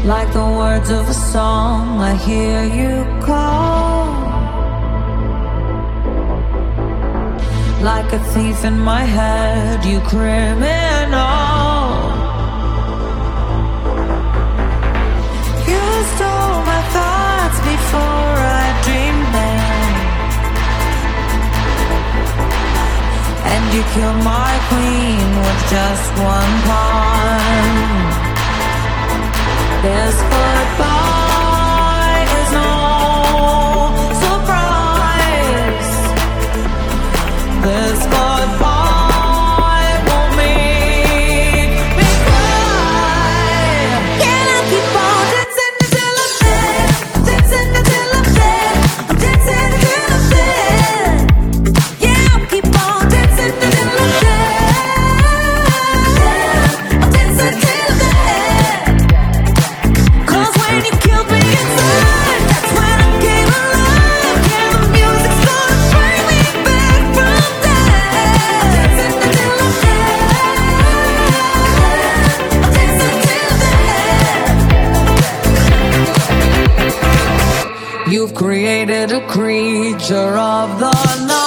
Like the words of a song, I hear you call. Like a thief in my head, you criminal. You stole my thoughts before I dreamed them, and you killed my queen with just one pawn. This goodbye is no surprise. This goodbye won't make me cry. Can I keep on dancing until I'm dead? Dancing until I'm dead. I'm dancing until I'm dead. Yeah, I'll keep on dancing until I'm dead. I'm dancing till I'm dead. When you killed me inside, that's when I came alive. Yeah, the music's gonna bring me back from death. I'm dancing until I'm dead. I'm dancing till I'm dead. You've created a creature of the night.